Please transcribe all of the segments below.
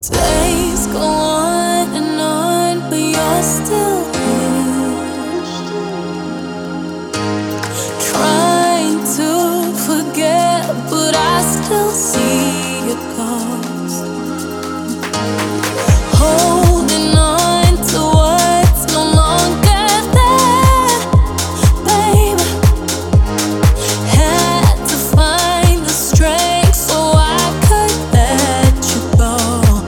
Days go on, but you're still here. Trying to forget, but I still see your ghost. Holding on to what's no longer there, baby. Had to find the strength so I could let you go.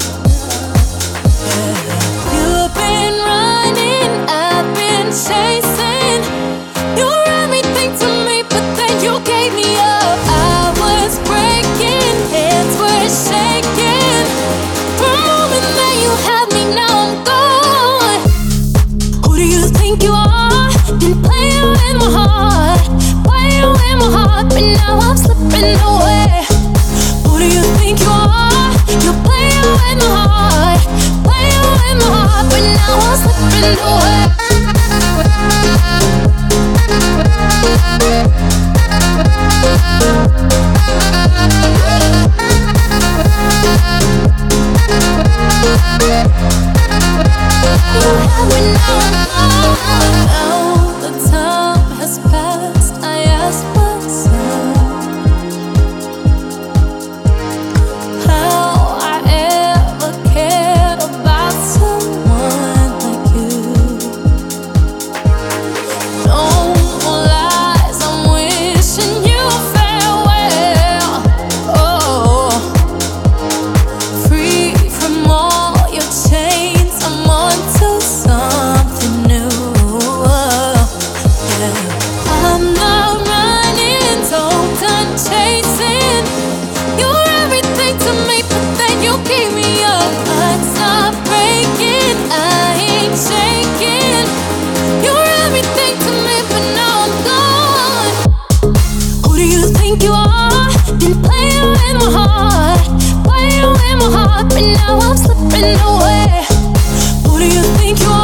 You've been running, I've been chasing. You're everything to me, but then you gave me up. I was breaking, hands were shaking. For a moment that you had me, now I'm gone. Who do you think you are? Been playing with my heart, playing with my heart, but now I'm slipping away. Who do you think you are? You're playing with my heart, playing with my heart, but now I'm slipping away. You have me now. Now the time has passed. I ask myself how I ever cared about someone like you. No more lies, I'm wishing you farewell. Oh, free from all your chains, I'm on to something new. Yeah. I'm not running, so done chasing. You're everything to me, but then you gave me up. Heart's not breaking, I ain't shaking. You're everything to me, but now I'm gone. Who do you think you are? Been playing with my heart, playing with my heart, but now I'm slipping away. Who do you think you are?